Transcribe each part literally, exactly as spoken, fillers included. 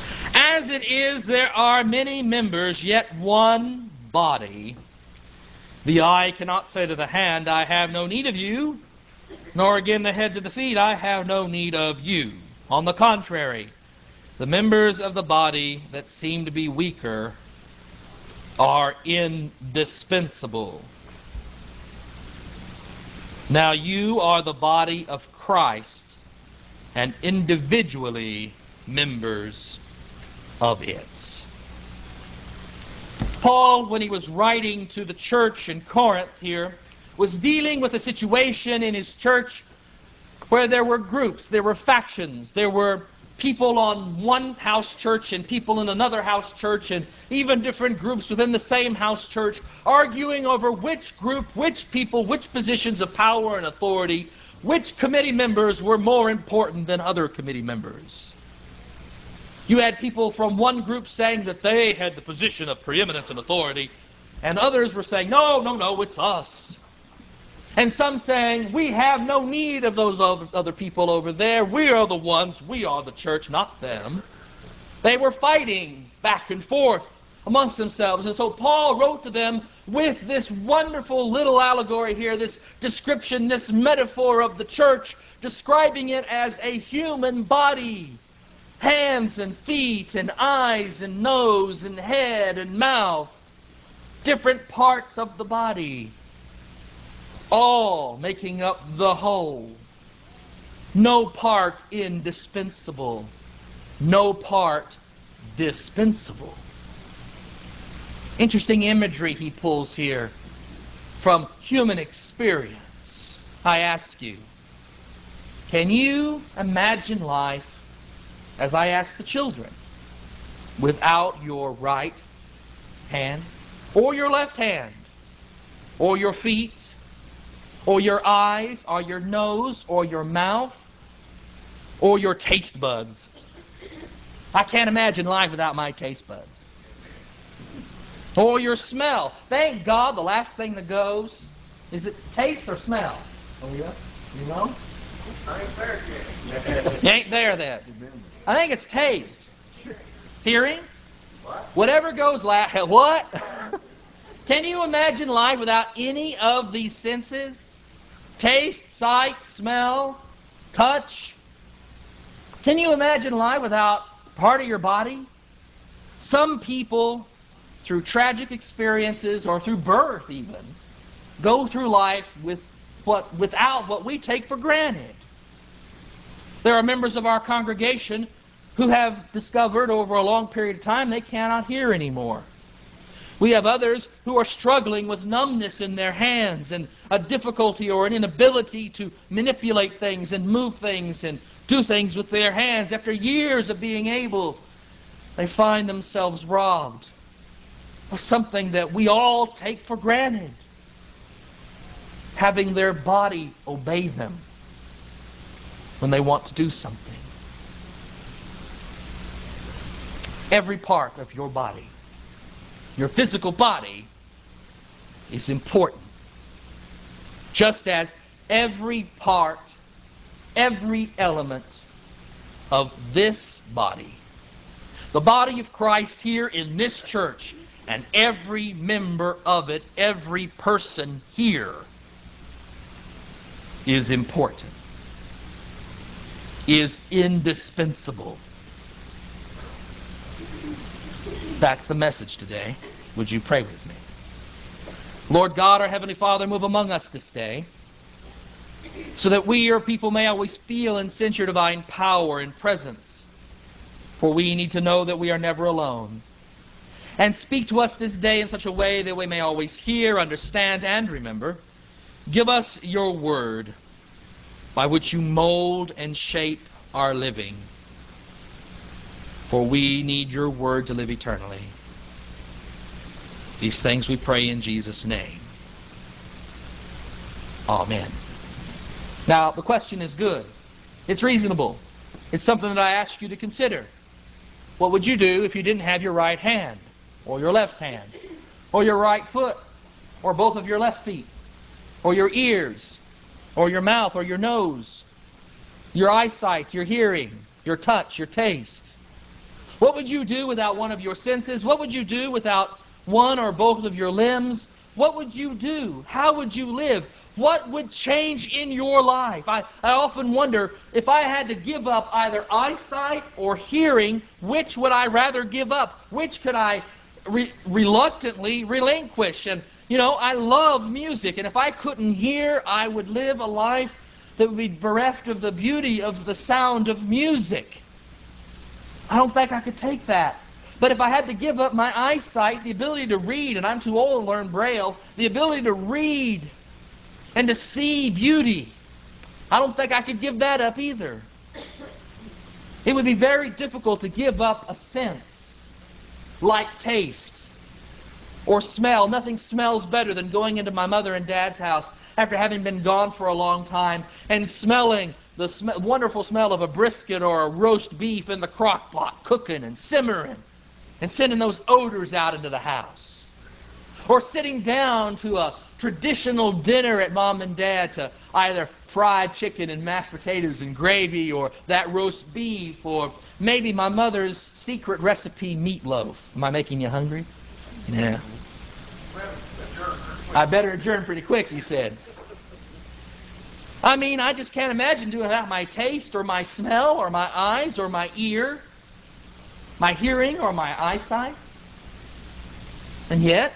As it is, there are many members, yet one body. The eye cannot say to the hand, I have no need of you, nor again the head to the feet, I have no need of you. On the contrary, the members of the body that seem to be weaker are indispensable. Now you are the body of Christ, and individually members of it. Paul, when he was writing to the church in Corinth here, was dealing with a situation in his church where there were groups, there were factions, there were people on one house church and people in another house church, and even different groups within the same house church, arguing over which group, which people, which positions of power and authority, which committee members were more important than other committee members. You had people from one group saying that they had the position of preeminence and authority, and others were saying, no, no, no, it's us. And some saying, we have no need of those other people over there. We are the ones, we are the church, not them. They were fighting back and forth amongst themselves. And so Paul wrote to them with this wonderful little allegory here, this description, this metaphor of the church, describing it as a human body. Hands and feet and eyes and nose and head and mouth. Different parts of the body. All making up the whole. No part indispensable. No part dispensable. Interesting imagery he pulls here from human experience. I ask you, can you imagine life, as I ask the children, without your right hand, or your left hand, or your feet, or your eyes, or your nose, or your mouth, or your taste buds? I can't imagine life without my taste buds. Or your smell. Thank God the last thing that goes, is it taste or smell? Oh yeah? You know? I ain't there yet. You ain't there then. I think it's taste. Hearing? What? Whatever goes last. What? Can you imagine life without any of these senses? Taste, sight, smell, touch. Can you imagine life without part of your body? Some people, through tragic experiences or through birth even, go through life with what without what we take for granted. There are members of our congregation who have discovered over a long period of time they cannot hear anymore. We have others who are struggling with numbness in their hands and a difficulty or an inability to manipulate things and move things and do things with their hands. After years of being able, they find themselves robbed of something that we all take for granted. Having their body obey them when they want to do something. Every part of your body, your physical body, is important. Just as every part, every element of this body, the body of Christ here in this church, and every member of it, every person here, is important, is indispensable. That's the message today. Would you pray with me? Lord God, our Heavenly Father, move among us this day so that we, your people, may always feel and sense your divine power and presence. For we need to know that we are never alone. And speak to us this day in such a way that we may always hear, understand, and remember. Give us your word by which you mold and shape our living. For we need your word to live eternally. These things we pray in Jesus' name. Amen. Now, the question is good. It's reasonable. It's something that I ask you to consider. What would you do if you didn't have your right hand, or your left hand, or your right foot, or both of your left feet, or your ears, or your mouth, or your nose, your eyesight, your hearing, your touch, your taste? What would you do without one of your senses? What would you do without one or both of your limbs? What would you do? How would you live? What would change in your life? I, I often wonder, if I had to give up either eyesight or hearing, which would I rather give up? Which could I re- reluctantly relinquish? And, you know, I love music, and if I couldn't hear, I would live a life that would be bereft of the beauty of the sound of music. I don't think I could take that. But if I had to give up my eyesight, the ability to read, and I'm too old to learn Braille, the ability to read and to see beauty, I don't think I could give that up either. It would be very difficult to give up a sense like taste or smell. Nothing smells better than going into my mother and dad's house after having been gone for a long time and smelling the sm- wonderful smell of a brisket or a roast beef in the crock pot, cooking and simmering and sending those odors out into the house. Or sitting down to a traditional dinner at mom and dad to either fried chicken and mashed potatoes and gravy, or that roast beef, or maybe my mother's secret recipe meatloaf. Am I making you hungry? Yeah. I better adjourn pretty quick, he said. I mean, I just can't imagine doing without my taste or my smell or my eyes or my ear, my hearing or my eyesight. And yet,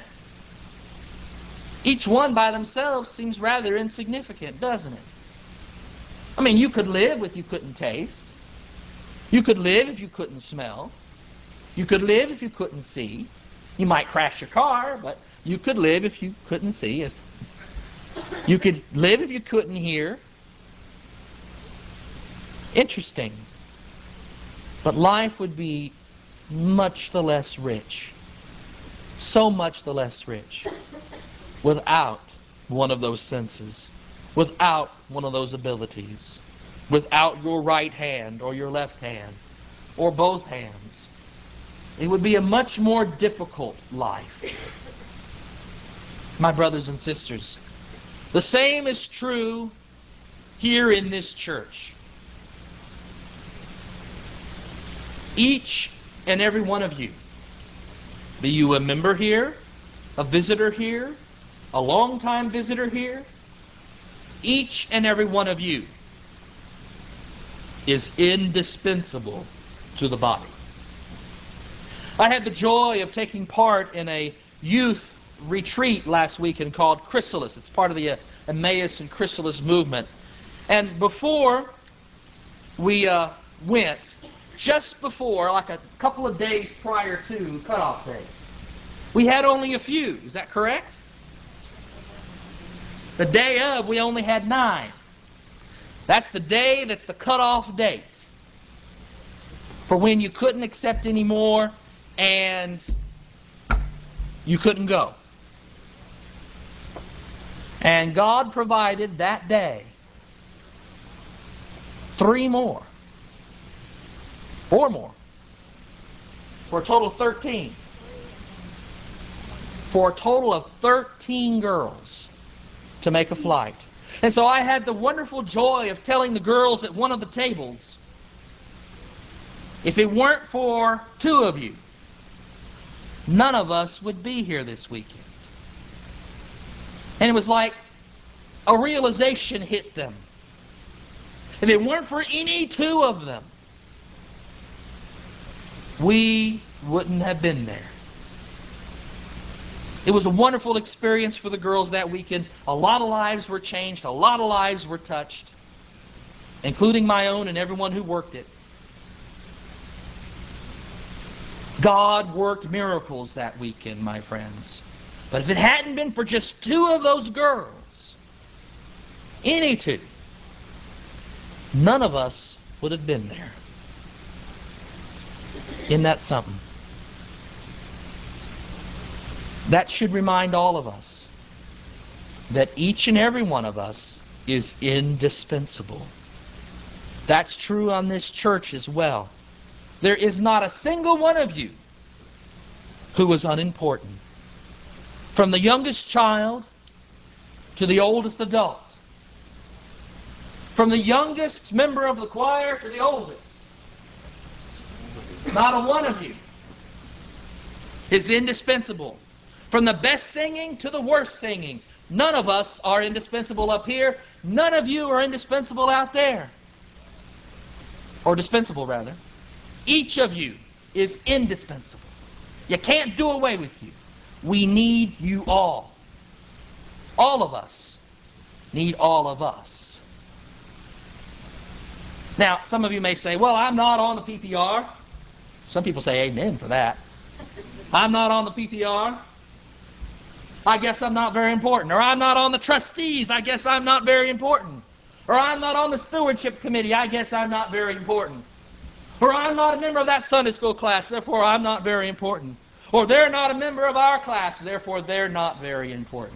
each one by themselves seems rather insignificant, doesn't it? I mean, you could live if you couldn't taste. You could live if you couldn't smell. You could live if you couldn't see. You might crash your car, but you could live if you couldn't see. You could live if you couldn't hear. Interesting. But life would be much the less rich. So much the less rich without one of those senses, without one of those abilities, without your right hand or your left hand or both hands. It would be a much more difficult life. My brothers and sisters, the same is true here in this church. Each and every one of you, be you a member here, a visitor here, a long-time visitor here, each and every one of you is indispensable to the body. I had the joy of taking part in a youth retreat last weekend called Chrysalis. It's part of the uh, Emmaus and Chrysalis movement. And before we uh, went, just before, like a couple of days prior to cutoff day, we had only a few. Is that correct? The day of, we only had nine. That's the day, that's the cutoff date for when you couldn't accept any more and you couldn't go. And God provided that day three more. Four more. For a total of thirteen. For a total of thirteen girls to make a flight. And so I had the wonderful joy of telling the girls at one of the tables, if it weren't for two of you, none of us would be here this weekend. And it was like a realization hit them. If it weren't for any two of them, we wouldn't have been there. It was a wonderful experience for the girls that weekend. A lot of lives were changed. A lot of lives were touched, including my own and everyone who worked it. God worked miracles that weekend, my friends. But if it hadn't been for just two of those girls, any two, none of us would have been there. Isn't that something? That should remind all of us that each and every one of us is indispensable. That's true on this church as well. There is not a single one of you who is unimportant. From the youngest child to the oldest adult. From the youngest member of the choir to the oldest. Not a one of you is indispensable. From the best singing to the worst singing, none of us are indispensable up here. None of you are indispensable out there. Or dispensable, rather. Each of you is indispensable. You can't do away with you. We need you all. All of us need all of us. Now, some of you may say, well, I'm not on the P P R. Some people say amen for that. I'm not on the P P R. I guess I'm not very important. Or I'm not on the trustees. I guess I'm not very important. Or I'm not on the stewardship committee. I guess I'm not very important. Or I'm not a member of that Sunday school class. Therefore, I'm not very important. Or they're not a member of our class. Therefore, they're not very important.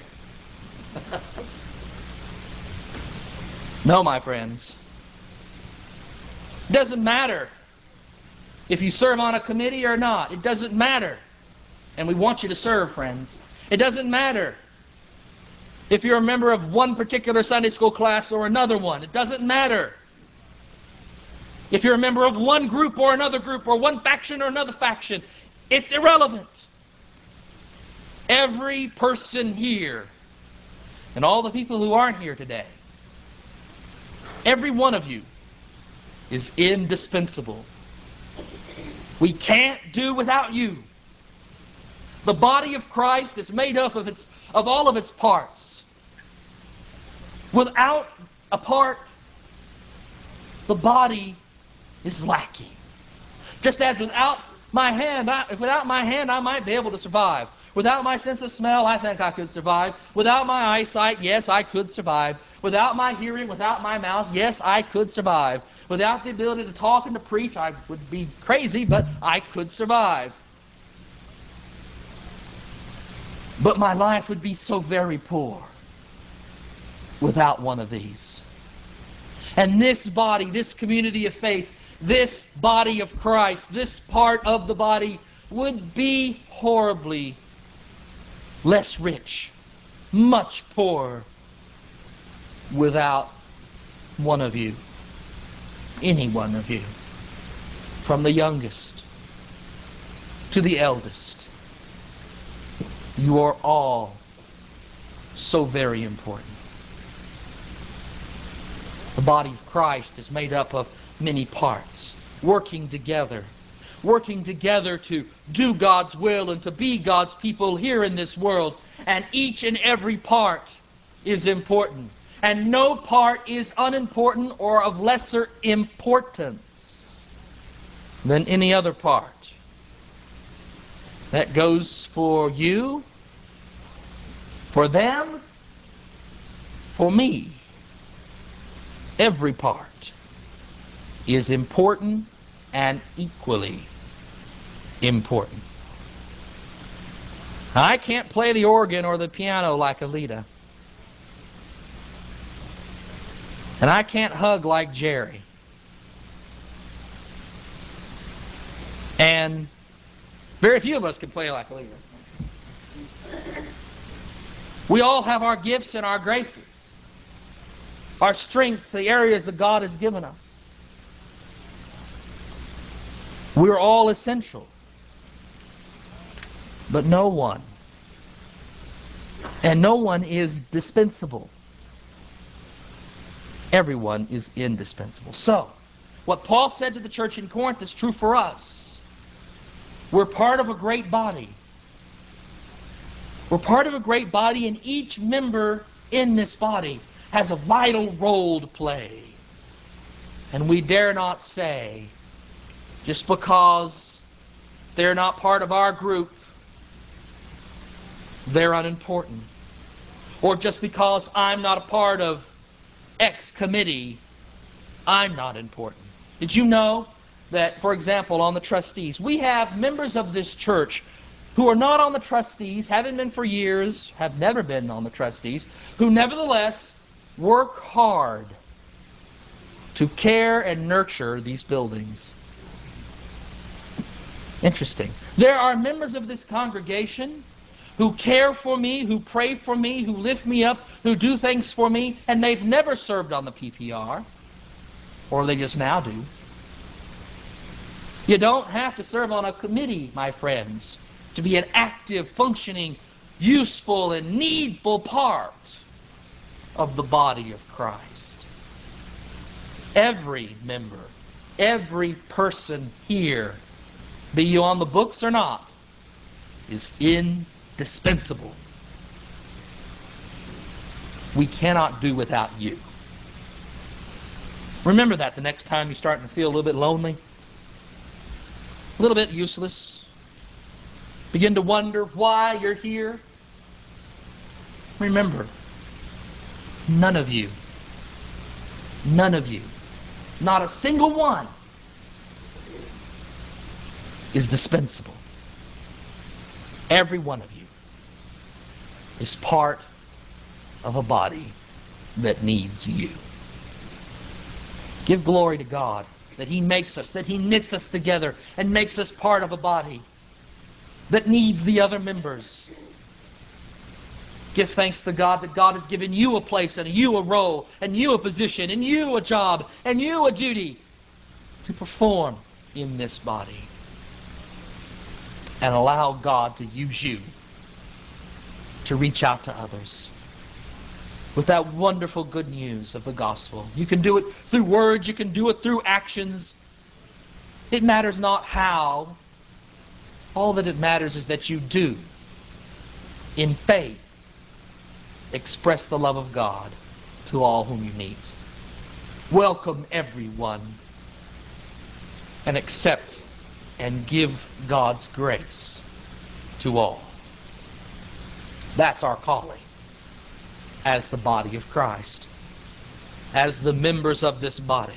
No, my friends. It doesn't matter if you serve on a committee or not. It doesn't matter. And we want you to serve, friends. It doesn't matter if you're a member of one particular Sunday school class or another one. It doesn't matter if you're a member of one group or another group or one faction or another faction. It's irrelevant. Every person here and all the people who aren't here today, every one of you is indispensable. We can't do without you. The body of Christ is made up of its of all of its parts. Without a part, the body is lacking. Just as without my hand, I, without my hand, I might be able to survive. Without my sense of smell, I think I could survive. Without my eyesight, yes, I could survive. Without my hearing, without my mouth, yes, I could survive. Without the ability to talk and to preach, I would be crazy, but I could survive. But my life would be so very poor without one of these. And this body, this community of faith, this body of Christ, this part of the body would be horribly less rich, much poorer without one of you, any one of you, from the youngest to the eldest. You are all so very important. The body of Christ is made up of many parts, working together, working together to do God's will and to be God's people here in this world. And each and every part is important. And no part is unimportant or of lesser importance than any other part. That goes for you, for them, for me. Every part is important and equally important. I can't play the organ or the piano like Alita. And I can't hug like Jerry. And very few of us can play like Alita. We all have our gifts and our graces, our strengths, the areas that God has given us. We're all essential. But no one, and no one is dispensable. Everyone is indispensable. So, what Paul said to the church in Corinth is true for us. We're part of a great body. We're part of a great body, and each member in this body has a vital role to play. And we dare not say, just because they're not part of our group, they're unimportant. Or just because I'm not a part of X committee, I'm not important. Did you know that, for example, on the trustees, we have members of this church who are not on the trustees, haven't been for years, have never been on the trustees, who nevertheless work hard to care and nurture these buildings. Interesting. There are members of this congregation who care for me, who pray for me, who lift me up, who do things for me, and they've never served on the P P R, or they just now do. You don't have to serve on a committee, my friends, to be an active, functioning, useful, and needful part of the body of Christ. Every member, every person here, be you on the books or not, is indispensable. We cannot do without you. Remember that the next time you're starting to feel a little bit lonely, a little bit useless, begin to wonder why you're here. Remember, none of you, none of you, not a single one, is dispensable. Every one of you is part of a body that needs you. Give glory to God that He makes us, that He knits us together and makes us part of a body that needs the other members. Give thanks to God that God has given you a place and you a role and you a position and you a job and you a duty to perform in this body. And allow God to use you to reach out to others with that wonderful good news of the gospel. You can do it through words, you can do it through actions. It matters not how. All that it matters is that you do, in faith, express the love of God to all whom you meet. Welcome everyone and accept and give God's grace to all. That's our calling as the body of Christ, as the members of this body.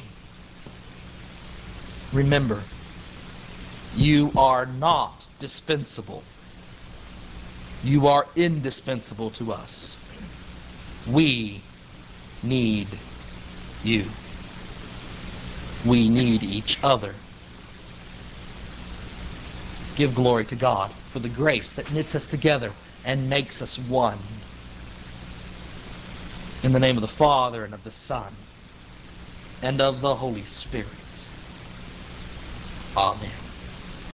Remember, you are not dispensable. You are indispensable to us. We need you. We need each other. Give glory to God for the grace that knits us together and makes us one. In the name of the Father, and of the Son, and of the Holy Spirit. Amen.